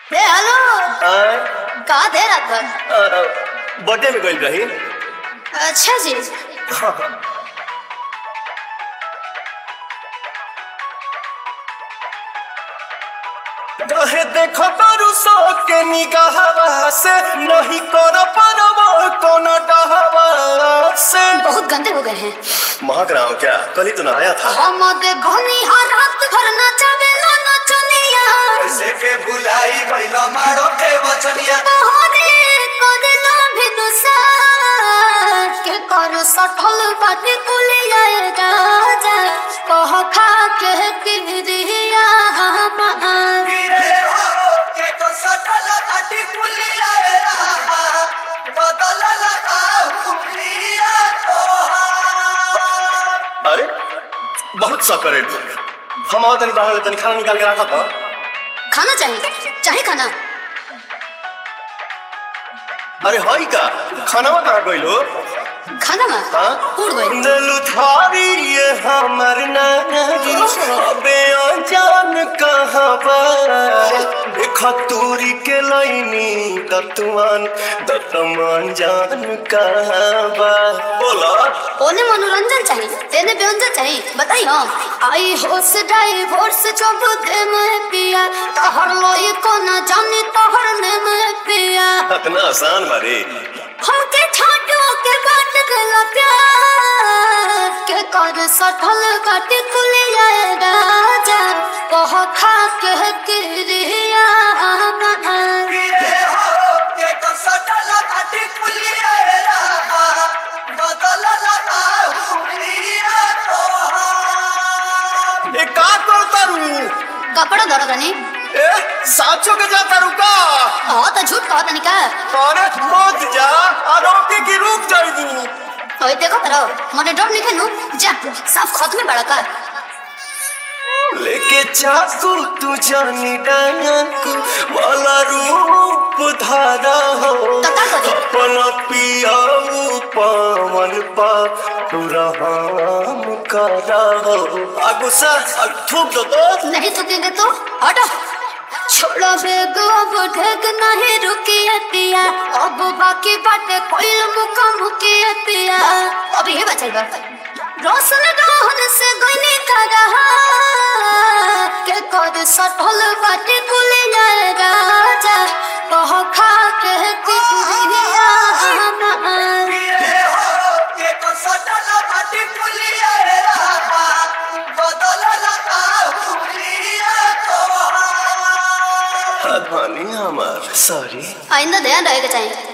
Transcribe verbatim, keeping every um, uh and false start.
ए hello. हाँ, कहाँ थे रात भर? बर्थडे में गई रही। अच्छा जी। कहे देखो तारू सो के निगाहवा से नहीं कर परवा कोनो डहवा से। बहुत गंदे हो गए हैं। महक रहा हूँ क्या? कल ही तो नहाया था। हम दे घनी हर रात भर नचावे ला नचनिया। ऐसे के भुलाई गइला मारो के वचनिया। तोहरे कोदिला भी दुसार के कर सठल बाटे कुलिया राजा कह खा के किरिया हमार। अरे बहुत सकर है। हम आओ तनी बाहर तनी खाना निकाल के रखा था। खाना चाहिए चाहे खाना। अरे हाई का खाना में कहाँ गई लो? खाना में हाँ? उड़ गई। दिल थारी ये हमर नारी अबे अनजान कहाँ बा। देखा तूरी के लाइनी दतुआन दतम अनजान कहाँ बा। बोला ओने मनोरंजन चाहिए तेने व्यंजन चाहिए बताई हम आई होश डाइवोर्स जब दे में पिया तोहर लोई को न जानी तोहर ने में पिया। इतना आसान बारे हमके छाटो के बाट गला प्यार के कर सठल बाटे कुलिया राजा कह खा के किरिया हमार। ए का करता रू? कपड़ा धरो तनी। ए साचो के जाता रू का? हाँ तो झूठ कहो तनी का। अरे मत जा आरोपी की रुक जाइबू। ओए देखो करो मने डर नहीं खेलू जा साफ खत में बड़ा का। लेके चाकू तू जानी डाकू वाला रूप धारा हो। तका करी। अपना पियाऊ पवन पा पूरा हम करा हो। आगू सा थूक दो तो। नहीं तो देंगे तो हटो। छोड़ो बेगो अब ढेक नहीं रुकिए पिया अब बाकी बातें कोई मुका मुकिए पिया। अब ये बचल बा रोशन रोहन से गनी का रहा के कर सठल बाटे कुलिया राजा कह खा के किरिया हमार। धनी हमार सॉरी। आइंदा ध्यान रहेगा चाहिए।